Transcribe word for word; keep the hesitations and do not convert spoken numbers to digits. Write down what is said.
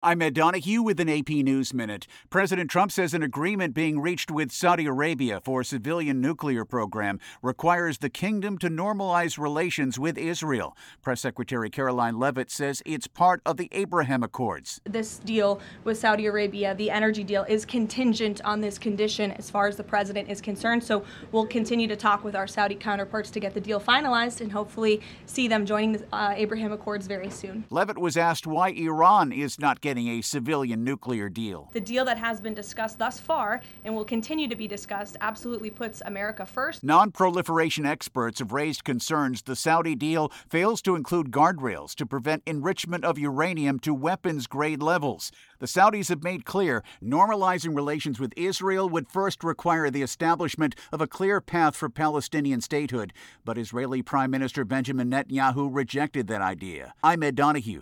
I'm Ed Donahue with an A P News Minute. President Trump says an agreement being reached with Saudi Arabia for a civilian nuclear program requires the kingdom to normalize relations with Israel. Press Secretary Caroline Leavitt says it's part of the Abraham Accords. This deal with Saudi Arabia, the energy deal, is contingent on this condition as far as the president is concerned. So we'll continue to talk with our Saudi counterparts to get the deal finalized and hopefully see them joining the uh, Abraham Accords very soon. Leavitt was asked why Iran is not getting a civilian nuclear deal. The deal that has been discussed thus far and will continue to be discussed absolutely puts America first. Non-proliferation experts have raised concerns the Saudi deal fails to include guardrails to prevent enrichment of uranium to weapons-grade levels. The Saudis have made clear normalizing relations with Israel would first require the establishment of a clear path for Palestinian statehood, but Israeli Prime Minister Benjamin Netanyahu rejected that idea. I'm Ed Donahue.